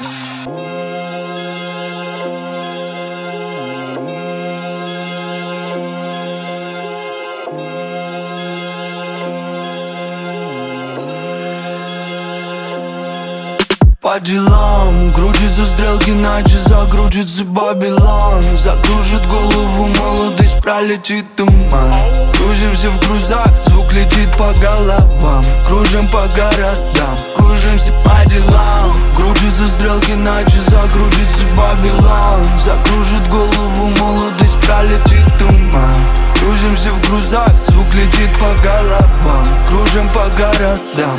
По делам крутятся стрелки, иначе закрутится Babylon. Закружит голову молодость, пролетит туман. Кружимся в грузах, звук летит по головам. Кружим по городам, кружимся по делам. Крутятся стрелки, иначе закрутится Babylon. Закружит голову молодость, пролетит туман. Кружимся в грузах, звук летит по головам. Кружим по городам.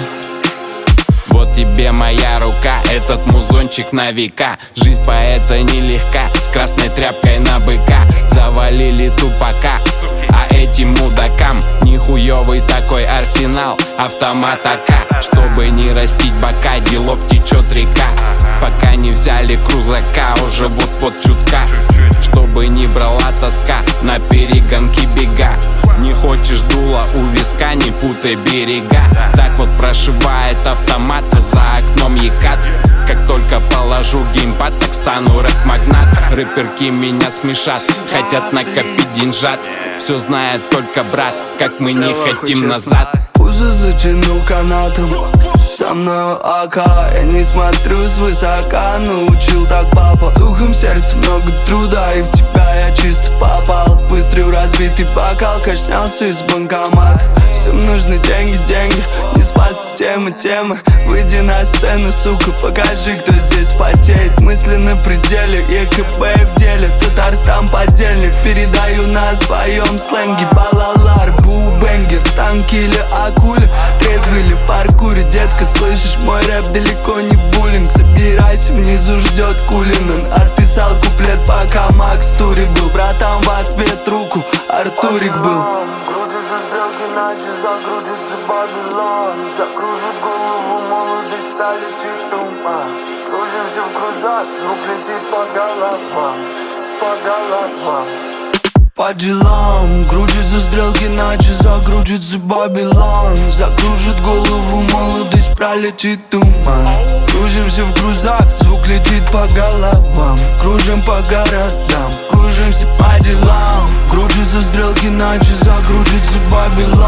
Вот тебе моя рука, этот музончик на века. Жизнь поэта нелегка, с красной тряпкой на быка. Завалили тупака, а этим мудакам нихуёвый такой арсенал, автомат АК. Чтобы не растить бока, делов течет река. Пока не взяли крузака, уже вот-вот чутка. Чтобы не брала тоска, на перегонки бега. Не хочешь дула у виска, не путай берега. Так вот прошивает автомат, за окном Екат. Как только положу геймпад, так стану рэп-магнат. Рэперки меня смешат, хотят накопить деньжат. Все знает только брат, как мы не хотим назад. Пузо затянул канатом, со мною АК. Я не смотрю свысока, научил так папа. Духом сердца много труда, и в тебя я чисто попал. Выстрел разбитый бокал, кэш снялся из банкомата. Всем нужны деньги, деньги, не спас темы. Выйди на сцену, сука, покажи, кто здесь потеет. Мысли на пределе, ЕКБ в деле. Татарстан подельник, передаю на своем сленге. Балалар, бубенгер, танки или акули. Трезвый ли в паркуре, детка, слышишь, мой рэп далеко не буллинг. Собирайся, внизу ждет Кулинан. Отписал куплет, пока Макс Турик был. Братан в ответ руку, Артурик был. Крутятся стрелки, иначе закрутится Babylon. Закружит голову молодость, пролетит туман. Кружимся в грузах, звук летит по головам. По головам. По делам крутятся стрелки, иначе закрутится Babylon. Закружит голову молодость, пролетит туман. Кружимся в грузах, звук летит по головам. Кружим по городам, кружимся по делам. Крутятся стрелки, иначе закрутится Babylon.